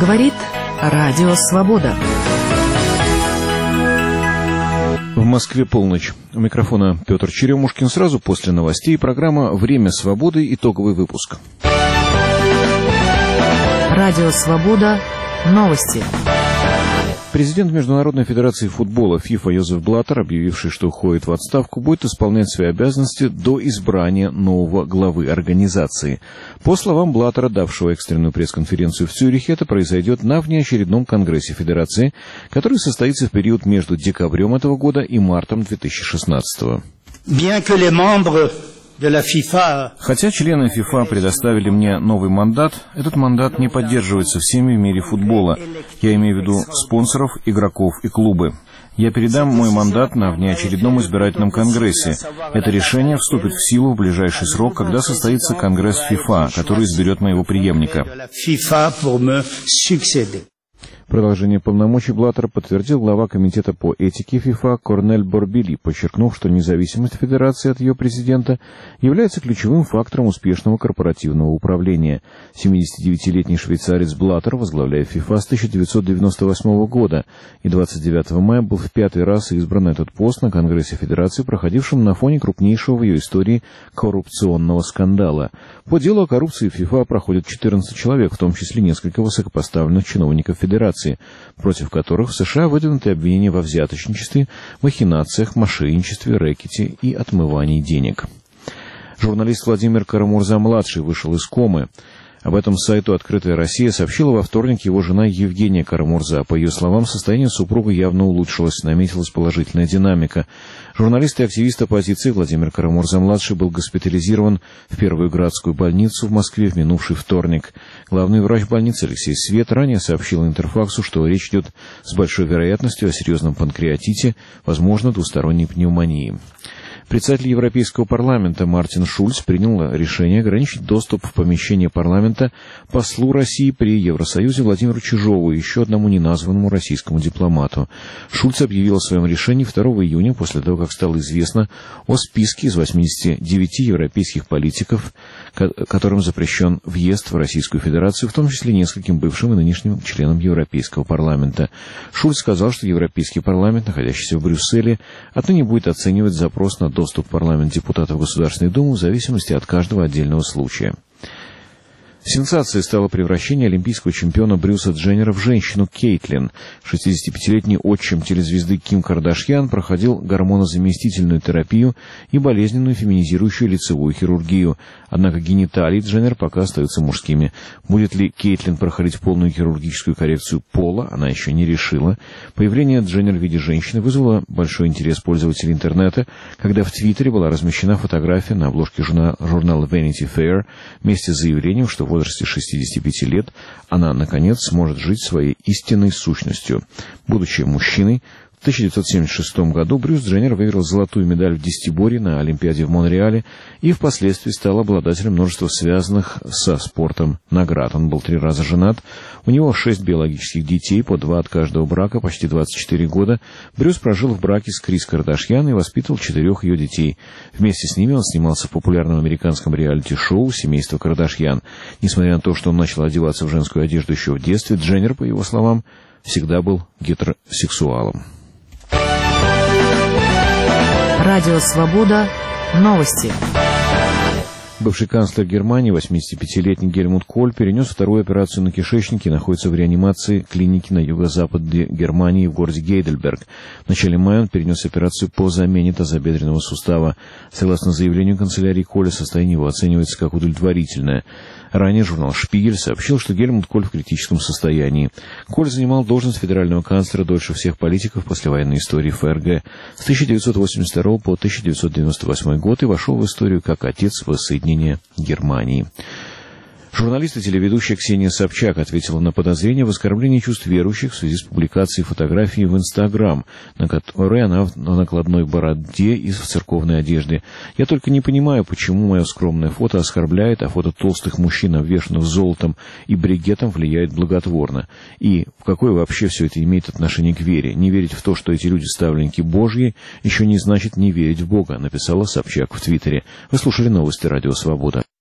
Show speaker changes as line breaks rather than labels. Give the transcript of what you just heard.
Говорит Радио Свобода.
В Москве полночь. У микрофона Петр Черемушкин. Сразу после новостей программа «Время свободы». Итоговый выпуск.
Радио Свобода. Новости.
Президент Международной федерации футбола ФИФА Йозеф Блаттер, объявивший, что уходит в отставку, будет исполнять свои обязанности до избрания нового главы организации. По словам Блаттера, давшего экстренную пресс-конференцию в Цюрихе, это произойдет на внеочередном конгрессе федерации, который состоится в период между декабрем этого года и мартом 2016 года. Хотя члены ФИФА предоставили мне новый мандат, этот мандат не поддерживается всеми в мире футбола. Я имею в виду спонсоров, игроков и клубы. Я передам мой мандат на внеочередном избирательном конгрессе. Это решение вступит в силу в ближайший срок, когда состоится конгресс ФИФА, который изберет моего преемника. Продолжение полномочий Блаттера подтвердил глава комитета по этике ФИФА Корнель Борбели, подчеркнув, что независимость федерации от ее президента является ключевым фактором успешного корпоративного управления. 79-летний швейцарец Блаттер возглавляет ФИФА с 1998 года, и 29 мая был в 5-й раз избран на этот пост на Конгрессе Федерации, проходившем на фоне крупнейшего в ее истории коррупционного скандала. По делу о коррупции в ФИФА проходят 14 человек, в том числе несколько высокопоставленных чиновников Федерации, против которых в США выдвинуты обвинения во взяточничестве, махинациях, мошенничестве, рэкете и отмывании денег. Журналист Владимир Карамурза-младший вышел из комы. Об этом сайту «Открытая Россия» сообщила во вторник его жена Евгения Карамурза. По ее словам, состояние супруга явно улучшилось, наметилась положительная динамика. Журналист и активист оппозиции Владимир Карамурза-младший был госпитализирован в Первую городскую больницу в Москве в минувший вторник. Главный врач больницы Алексей Свет ранее сообщил Интерфаксу, что речь идет с большой вероятностью о серьезном панкреатите, возможно, двусторонней пневмонии. Председатель Европейского парламента Мартин Шульц принял решение ограничить доступ в помещение парламента послу России при Евросоюзе Владимиру Чижову и еще одному неназванному российскому дипломату. Шульц объявил о своем решении 2 июня, после того, как стало известно о списке из 89 европейских политиков, которым запрещен въезд в Российскую Федерацию, в том числе нескольким бывшим и нынешним членам Европейского парламента. Шульц сказал, что Европейский парламент, находящийся в Брюсселе, отныне будет оценивать запрос на доступ в парламент депутатов Государственной Думы в зависимости от каждого отдельного случая. Сенсацией стало превращение олимпийского чемпиона Брюса Дженнера в женщину Кейтлин. 65-летний отчим телезвезды Ким Кардашьян проходил гормонозаместительную терапию и болезненную феминизирующую лицевую хирургию. Однако гениталии Дженнер пока остаются мужскими. Будет ли Кейтлин проходить полную хирургическую коррекцию пола, она еще не решила. Появление Дженнер в виде женщины вызвало большой интерес пользователей интернета, когда в Твиттере была размещена фотография на обложке журнала Vanity Fair вместе с заявлением, что в возрасте 65 лет она, наконец, сможет жить своей истинной сущностью. Будучи мужчиной, в 1976 году Брюс Дженнер выиграл золотую медаль в десятиборье на Олимпиаде в Монреале и впоследствии стал обладателем множества связанных со спортом наград. Он был 3 раза женат, у него 6 биологических детей, по 2 от каждого брака, почти 24 года. Брюс прожил в браке с Крис Кардашьян и воспитывал 4 ее детей. Вместе с ними он снимался в популярном американском реалити-шоу «Семейство Кардашьян». Несмотря на то, что он начал одеваться в женскую одежду еще в детстве, Дженнер, по его словам, всегда был гетеросексуалом.
Радио Свобода. Новости.
Бывший канцлер Германии, 85-летний Гельмут Коль, перенес вторую операцию на кишечнике и находится в реанимации клиники на юго-западе Германии в городе Гейдельберг. В начале мая он перенес операцию по замене тазобедренного сустава. Согласно заявлению канцелярии Коля, состояние его оценивается как удовлетворительное. Ранее журнал «Шпигель» сообщил, что Гельмут Коль в критическом состоянии. Коль занимал должность федерального канцлера дольше всех политиков послевоенной истории ФРГ с 1982 по 1998 год и вошел в историю как отец воссоединения Германии. Журналист и телеведущая Ксения Собчак ответила на подозрение в оскорблении чувств верующих в связи с публикацией фотографии в Инстаграм, на которой она в накладной бороде и в церковной одежде. «Я только не понимаю, почему мое скромное фото оскорбляет, а фото толстых мужчин, обвешанных золотом и бригетом, влияет благотворно. И в какое вообще все это имеет отношение к вере? Не верить в то, что эти люди ставленники Божьи, еще не значит не верить в Бога», написала Собчак в Твиттере. Вы слушали новости Радио Свобода.